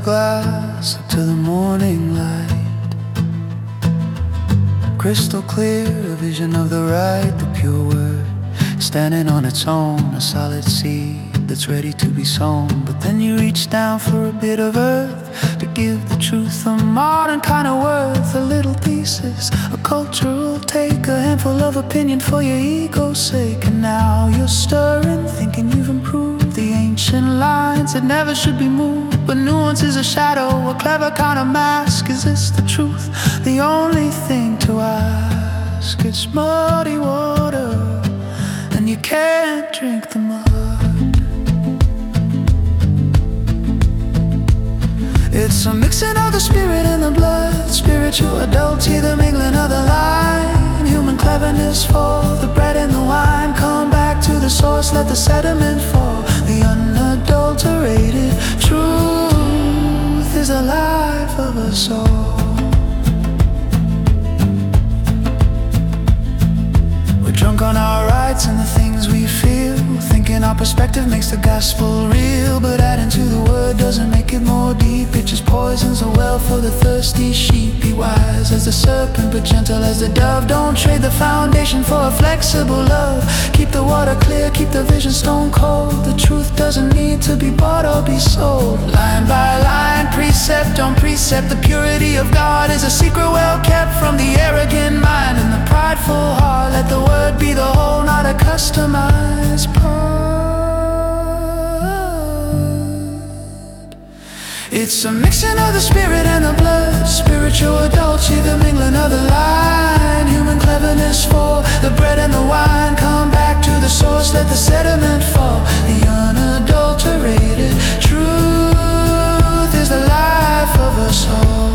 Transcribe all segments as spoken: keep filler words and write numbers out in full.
glass up to the morning light. Crystal clear, a vision of the right, the pure word, standing on its own, a solid seed that's ready to be sown. But then you reach down for a bit of earth to give the truth a modern kind of worth. A little thesis, a cultural take, a handful of opinion for your ego's sake. And now you're stirring, thinking you've improved the ancient lines that never should be moved. But nuance is a shadow, a clever kind of mask. Is this the truth? The only thing to ask. It's muddy water, and you can't drink the mud. It's a mixing of the spirit and the blood, spiritual adultery, the mingling of the line. Human cleverness for the bread and the wine. Come back to the source, let the sediment fall. The unadulterated truth is the life of us all. We're drunk on our rights and the things we feel, thinking our perspective makes the gospel real. But adding to the word doesn't make it more deep, it just poisons the well for the thirsty sheep. Be wise as the serpent but gentle as the dove. Don't trade the foundation for a flexible love. Keep the water clear, keep the vision stone cold. The truth doesn't need to be bought or be sold. Line by line, precept on precept, the purity of God is a secret well kept from the arrogant mind and the prideful heart. Let the word be the whole, not a customized part. It's a mixing of the spirit and the blood, spiritual adultery, the mingling of the line. Human cleverness for the bread and the wine. Come back to the source, let the sediment fall. The unadulterated truth is the life of us all.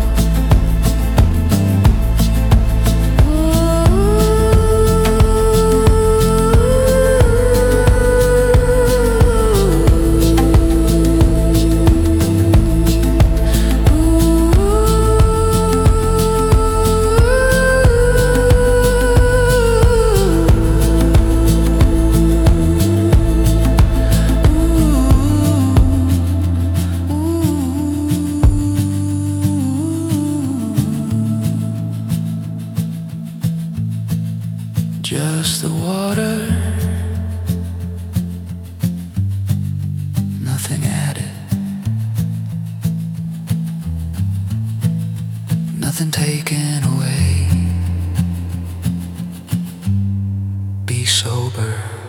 Just the water, nothing added, nothing taken away. Be sober.